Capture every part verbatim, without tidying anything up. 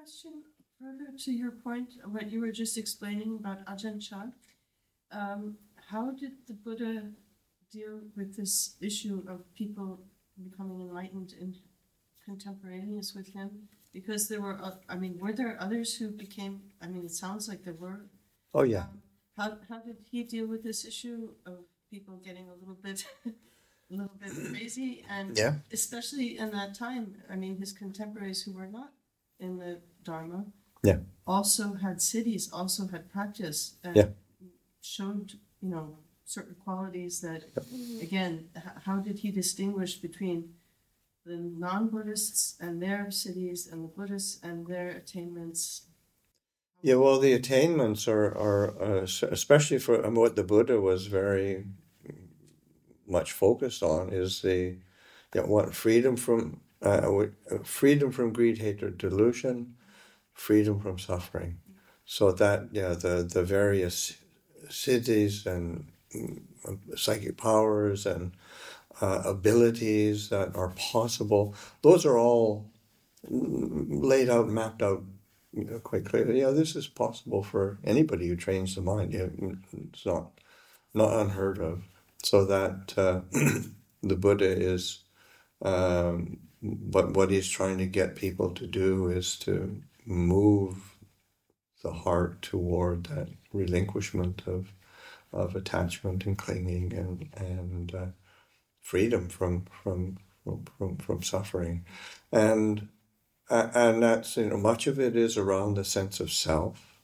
question further to your point, what you were just explaining about Ajahn Chah. Um, how did the Buddha deal with this issue of people becoming enlightened and contemporaneous with him? Because there were, uh, I mean, were there others who became, I mean, it sounds like there were. Oh, yeah. Um, how, how did he deal with this issue of people getting a little bit, a little bit crazy? And yeah. especially in that time, I mean, his contemporaries who were not in the Dharma yeah. also had cities, also had practice, and yeah. showed, you know, certain qualities that, again, h- how did he distinguish between the non-Buddhists and their cities and the Buddhists and their attainments? Yeah, well, the attainments are, are uh, especially for um, what the Buddha was very much focused on, is the you know, what freedom from uh, freedom from greed, hatred, delusion, freedom from suffering. So that yeah, the the various cities and um, psychic powers and uh, abilities that are possible, those are all laid out, mapped out, you know, quite clearly. Yeah, this is possible for anybody who trains the mind. Yeah, it's not not unheard of. So that uh, the Buddha is, um, but what he's trying to get people to do is to move the heart toward that relinquishment of of attachment and clinging and and uh, freedom from from from from suffering, and uh, and that's, you know, much of it is around the sense of self.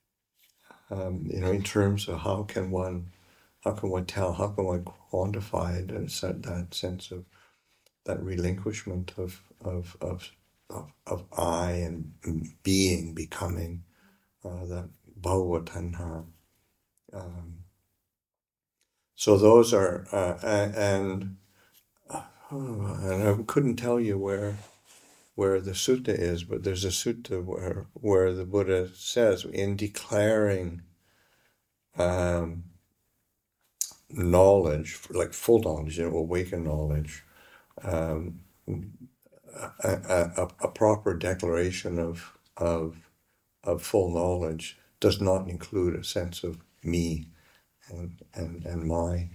Um, you know, in terms of how can one how can one tell, how can one quantify it, and set that sense of that relinquishment of of of of, of I and being, becoming, uh, that bhava tanha. Um, so those are uh, and uh, and I couldn't tell you where where the sutta is, but there's a sutta where where the Buddha says, in declaring um, knowledge, like full knowledge, you know, awakened knowledge, um, a, a, a proper declaration of of of full knowledge does not include a sense of me and and, and mine.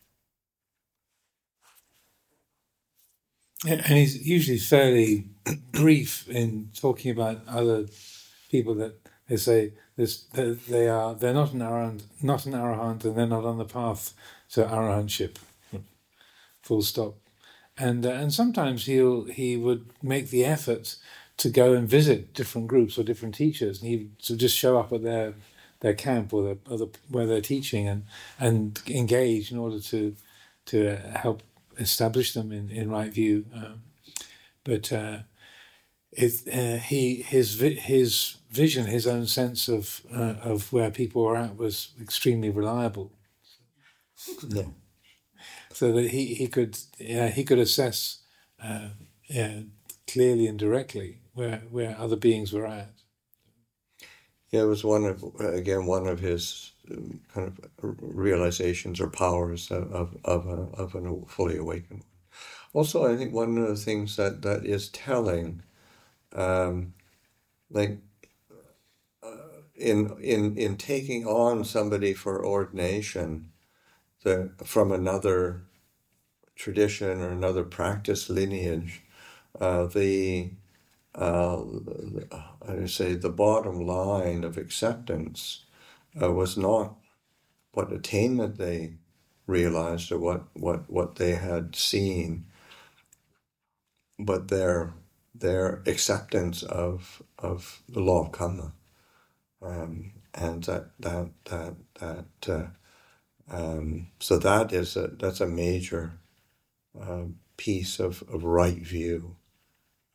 And he's usually fairly brief in talking about other people that they say this, that they are they're not an arahant, not an arahant, and they're not on the path to arahantship. Full stop. And uh, and sometimes he'll he would make the effort to go and visit different groups or different teachers, and he would just show up at their their camp or, the, or the, where they're teaching and and engage in order to to help establish them in, in right view. Um, but uh, it, uh, he his his vision, his own sense of uh, of where people were at was extremely reliable. Yeah. So that he he could yeah, he could assess uh, yeah, clearly and directly where where other beings were at. Yeah, it was one of again one of his um, kind of realizations or powers of of of, a, of a fully awakened. Also, I think one of the things that, that is telling, um, like uh, in in in taking on somebody for ordination, the from another tradition or another practice lineage, uh, the uh, I say the bottom line of acceptance uh, was not what attainment they realized or what, what, what they had seen, but their their acceptance of of the law of karma, um, and that that that that uh, um, so that is a that's a major uh, piece of, of right view.